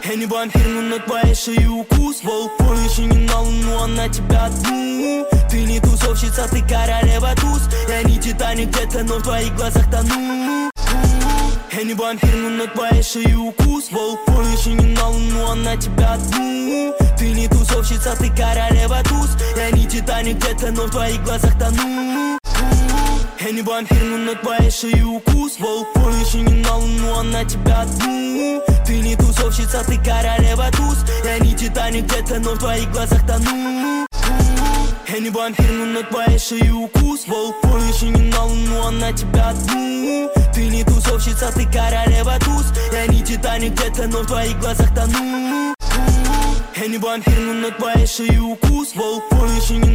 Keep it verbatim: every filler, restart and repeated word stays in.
Я не вампир, но на твоей шее укус. Волк еще не на луну, а на тебя одну. Ты не тусовщица, ты королева туз. Я не Титаник где-то, но в твоих глазах тону. Я не вампир, но на твоей шее укус. Волк еще не на луну, а на тебя одну. Ты не тусовщица, ты королева туз. Я не Титаник где-то, но в твоих глазах тону. Я не вампир, но на твоей шее укус. Волк еще не на луну, а на тебя одну. Ты не тусовщица, ты королева туз. Я не Титаник где-то, но в твоих глазах тону. Я не вампир, но на твоей шее укус. Волк еще не на луну, а на тебя одну. Ты не тусовщица, ты королева туз. Я не Титаник где-то, но в твоих глазах тону. Я не вампир, но на твоей шее укус. Волк еще не